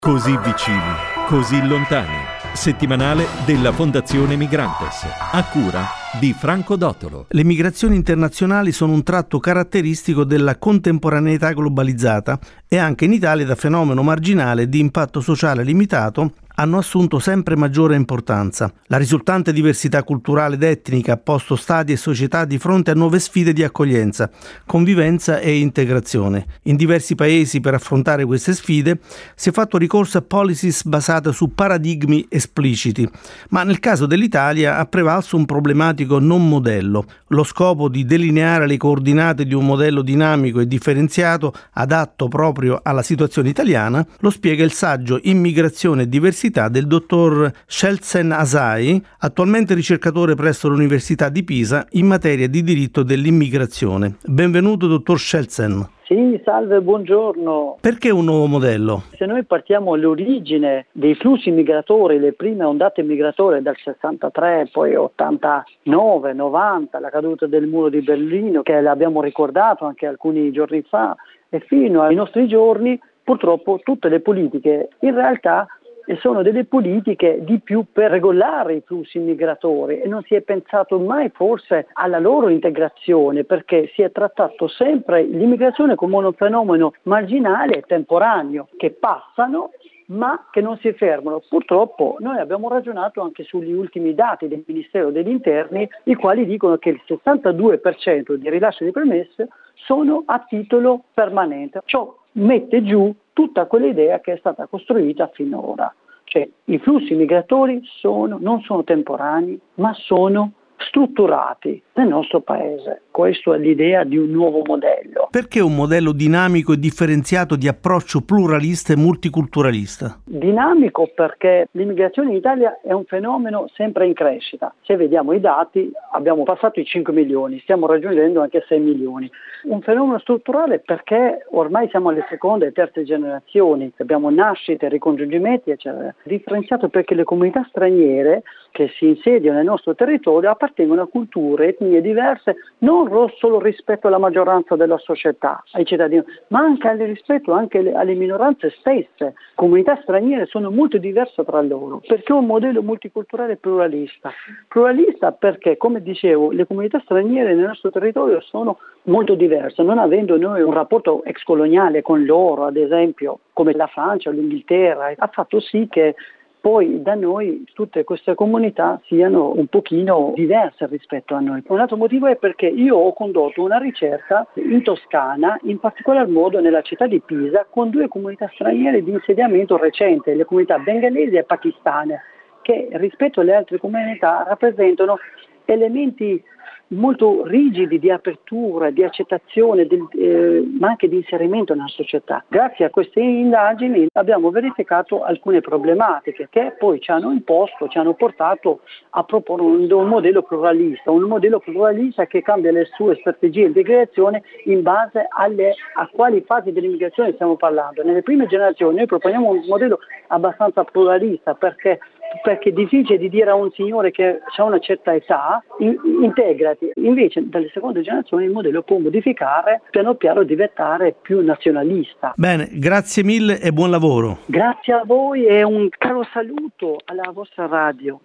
Così vicini, così lontani. Settimanale della Fondazione Migrantes, a cura di Franco Dottolo. Le migrazioni internazionali sono un tratto caratteristico della contemporaneità globalizzata e anche in Italia, da fenomeno marginale di impatto sociale limitato, hanno assunto sempre maggiore importanza. La risultante diversità culturale ed etnica ha posto stati e società di fronte a nuove sfide di accoglienza, convivenza e integrazione. In diversi paesi, per affrontare queste sfide, si è fatto ricorso a policies basate su paradigmi espliciti, ma nel caso dell'Italia ha prevalso un problematico non modello, lo scopo di delineare le coordinate di un modello dinamico e differenziato adatto proprio alla situazione italiana. Lo spiega il saggio Immigrazione e diversità del dottor Shelsen Asai, attualmente ricercatore presso l'Università di Pisa in materia di diritto dell'immigrazione. Benvenuto, dottor Shelsen. Sì, salve, buongiorno. Perché un nuovo modello? Se noi partiamo all'origine dei flussi migratori, le prime ondate migratorie dal 63, poi 89, 90, la caduta del muro di Berlino, che l'abbiamo ricordato anche alcuni giorni fa, e fino ai nostri giorni, purtroppo tutte le politiche in realtà sono delle politiche di più per regolare i flussi migratori e non si è pensato mai forse alla loro integrazione, perché si è trattato sempre l'immigrazione come un fenomeno marginale e temporaneo, che passano ma che non si fermano. Purtroppo noi abbiamo ragionato anche sugli ultimi dati del Ministero degli Interni, i quali dicono che il 62% di rilascio di permesse sono a titolo permanente. Ciò mette giù tutta quell'idea che è stata costruita finora. Cioè, i flussi migratori non sono temporanei, ma sono strutturati nel nostro paese. Questa è l'idea di un nuovo modello. Perché un modello dinamico e differenziato di approccio pluralista e multiculturalista? Dinamico perché l'immigrazione in Italia è un fenomeno sempre in crescita. Se vediamo i dati, abbiamo passato i 5 milioni, stiamo raggiungendo anche 6 milioni. Un fenomeno strutturale perché ormai siamo alle seconde e terze generazioni, abbiamo nascite, ricongiungimenti, eccetera. Differenziato perché le comunità straniere che si insediano nel nostro territorio appartengono a culture, etnie diverse, non solo rispetto alla maggioranza della società, ai cittadini, ma anche rispetto anche alle minoranze stesse. Comunità straniere sono molto diverse tra loro, perché è un modello multiculturale pluralista. Pluralista perché, come dicevo, le comunità straniere nel nostro territorio sono molto diverse, non avendo noi un rapporto ex-coloniale con loro, ad esempio, come la Francia o l'Inghilterra, ha fatto sì che poi da noi tutte queste comunità siano un pochino diverse rispetto a noi. Un altro motivo è perché io ho condotto una ricerca in Toscana, in particolar modo nella città di Pisa, con 2 comunità straniere di insediamento recente, le comunità bengalesi e pakistane, che rispetto alle altre comunità rappresentano elementi molto rigidi di apertura, di accettazione, ma anche di inserimento nella società. Grazie a queste indagini abbiamo verificato alcune problematiche che poi ci hanno portato a proporre un modello pluralista che cambia le sue strategie di integrazione in base a quali fasi dell'immigrazione stiamo parlando. Nelle prime generazioni noi proponiamo un modello abbastanza pluralista perché è difficile di dire a un signore che ha una certa età integrati. Invece dalle seconde generazioni il modello può modificare, piano piano diventare più nazionalista. Bene, grazie mille e buon lavoro. Grazie a voi e un caro saluto alla vostra radio.